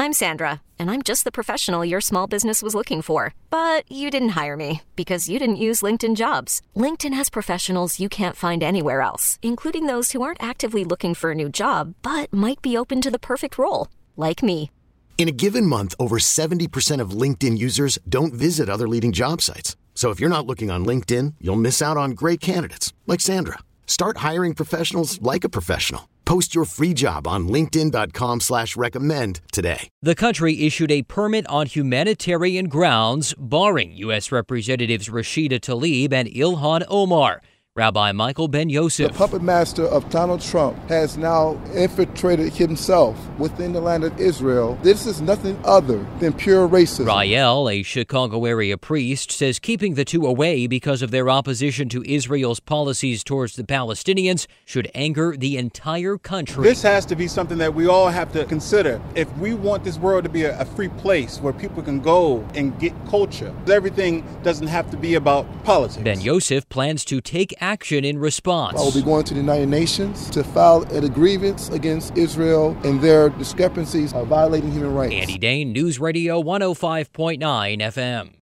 I'm Sandra, and I'm just the professional your small business was looking for. But you didn't hire me because you didn't use LinkedIn Jobs. LinkedIn has professionals you can't find anywhere else, including those who aren't actively looking for a new job, but might be open to the perfect role, like me. In a given month, over 70% of LinkedIn users don't visit other leading job sites. So if you're not looking on LinkedIn, you'll miss out on great candidates like Sandra. Start hiring professionals like a professional. Post your free job on linkedin.com/recommend today. The country issued a permit on humanitarian grounds, barring U.S. Representatives Rashida Tlaib and Ilhan Omar. Rabbi Michael Ben Yosef. The puppet master of Donald Trump has now infiltrated himself within the land of Israel. This is nothing other than pure racism. Rael, a Chicago area priest, says keeping the two away because of their opposition to Israel's policies towards the Palestinians should anger the entire country. This has to be something that we all have to consider. If we want this world to be a free place where people can go and get culture, everything doesn't have to be about politics. Ben Yosef plans to take action in response. I will be going to the United Nations to file a grievance against Israel and their discrepancies are violating human rights. Andy Dane, News Radio 105.9 FM.